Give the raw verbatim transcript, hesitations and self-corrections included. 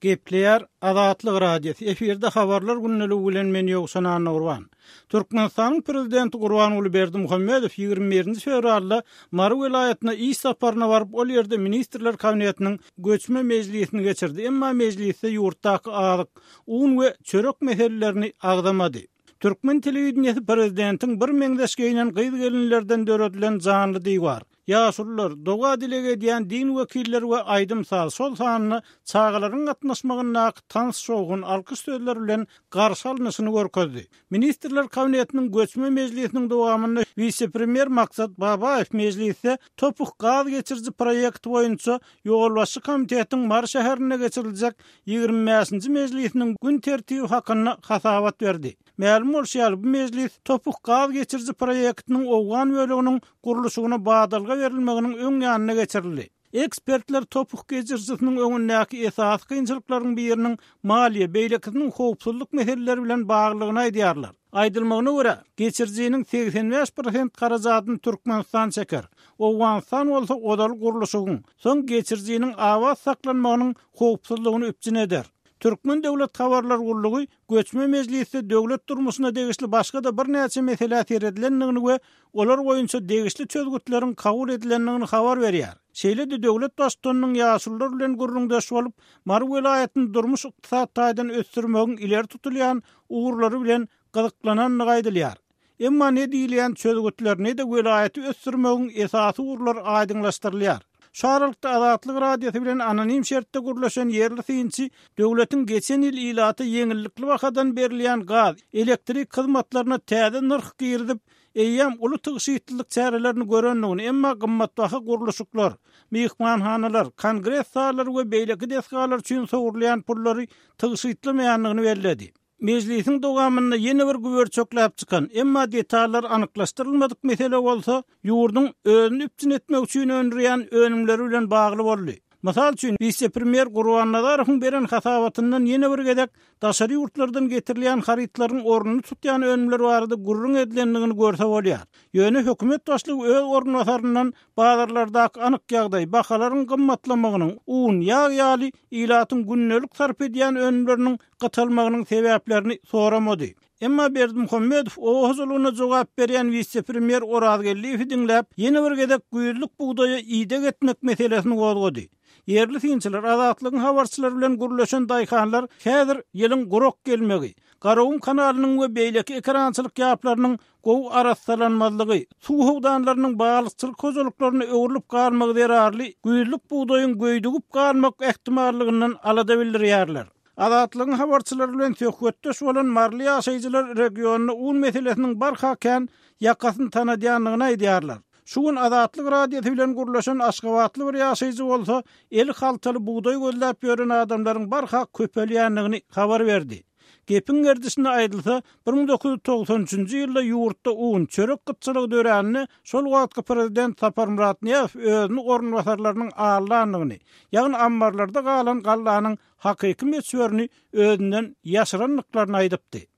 Gepleyer Azatlyk radiosu efirde habarlar günneligi bilen men ýoksan Anurwan. Türkmenistanyň prezidenti Gurbanuly Berdimuhammedow ýygrimi birinji fevralda Mary welaýatyna iş saparyna baryp ol ýerde ministrler kabinetiniň göçme mejlisini geçirdi. Emma mejlisde ýurtdaky agyk, un we çörek meselelerini agdamady. Türkmen telewizionyasy prezidentiň bir meňdeşgeýinden gyz gelinlerden döredilen janly diýi bar. Ýaşullar, doga dilege diýen din wekilleri we aýdym sal sol sanyny çağalaryň gatnaşmagyna tans şowgun alkyş sözler bilen garşy alnyşyny görkezdi. Ministrler kabinetiniň göçme mejlisiniň dowamynda vice-premier Maksat Babaew mejlisde topuk gaz geçirji proýekt boýunça ýolbaşy komitetiň Mar şäherine geçiriljek ýygrimi beşinji mejlisiniň gün tertibi hakyna hasabat berdi. Ma'lum bolýar, bu mejlis topuk gaz geçirji proýektiniň owgan bölüginiň gurulşygyna badalga verilmeginiň öň ýanyna geçirildi. Ekspertler topuk geçirjisiniň öňündäki esas kynçylyklaryň biriniň maliýe beýlekiniň howpsuzlyk meseleleri bilen baglygyny aýdýarlar. Aýdylmagyna görä, geçirjiniň seksen beş prosent garajatyny Türkmenistan çeker. Owganstan bolsa odal gurulşygyň, soň geçirjiniň awaz saklanmagynyň howpsuzlygyny öpjün eder. Türkmen Döwlet Habarlar Gurulugy göçme mejlisde döwlet durmuşyna degişli başga da bir näçe mesele teredilendigini we olar boýunça degişli çözgütleriň kabul edilendigini habar berýär. Şeýle-de döwlet başçylygynyň ýaşullar bilen gurrundaş bolup, Mar welaýatyny durmuş ykdysat taýdan ösdürmegiň ileri tutulýan ugurlary bilen gyzyklananlygy aýdylýar. Emma ne diýilýän çözgütler ne de welaýaty ösdürmegiň esasy ugurlar aýdyňlaşdyrylýar. Şu aralykda Azatlyk radiosu bilen anonim şertde gurulşan yerli synçy döwletiň geçen ýyl ilaty ýeňillikli wakadan berilýän gaz, elektrik hyzmatlaryna täze narh girdip, eýýäm uly tygyşytlyk çärelerini görenligini, emma gymmatbaha gurulşyklar, mehmanhanalar, kongres sallary we beýleki desgalar üçin sowurulýan pullary tygyşytlymaýanlygyny bellädi. Mejlisiň dowamynda ýene bir güwer çökläp çykan, emma detallar anyklaşdyrylmadyk mesele bolsa, ýurduň özüni üpçün etmek üçin öňürýän önümleri bilen bagly boldy. Mysal üçin, vice-premier Gurban Nadarowyň beren hasabatyndan ýene bir gedek daşary ýurtlardan getirilýän harytlaryň ornuny tutýan önümler barada gurrun edilendigini görse bolýar. Ýöne hökümet başlygy öz ornundan bazarlardaky anyk ýagdaý, bahalaryň gymmatlamagynyň, un, ýağ ýaly ilatyň günnelik sarp edýän önümleriniň gytylmagynyň sebäplerini soramady. Emma Berdimuhammedow o huzurluğuna jogap berýän vice-premier Orazgelliýewi diňläp, ýene bir gedek güýürlük buğdaýa ýyda getmek meselesini gozgady. Yerli synçylar, azatlygyň habarçylary bilen gurulşan daýkanlar häzir ýylyň gurok gelmegi, Garawum kanalynyň we beýleki ekrançylyk ýaplarynyň gow arassalanmalygy, suw howdanlarynyň baglyçylyk kozuluklaryny öwrülip galmagy derarly güýürlük buğdaýyň göýdügip galmak ähtimallygynyň alada bildirýärler. Azatlygyň habarçylary bilen söhbetdeş bolan marly ýaşaýjylar regionyna un meselesiniň barhakän ýakasyny tanadýanlygyny aýdýarlar. Şugun Azatlyk radiosu bilen gurulşan Aşgabatly bir ýaşaýjy bolsa, el haltaly buğdaý gözläp ýören adamlaryň barha köpelýänligini habar berdi. Gepin gerdisinde aýdylsa, bir ming dokuz ýüz togson üçinji ýylda ýurtda un, çörek gytçylygy döräni şol wagtky prezident Sapar Muratniýew özüni ornwasarlarynyň ağlanlygyny, ýagny ambarlarda galan gallanyň hakyky meswerini özünden ýaşyranlyklaryny aýdypdy.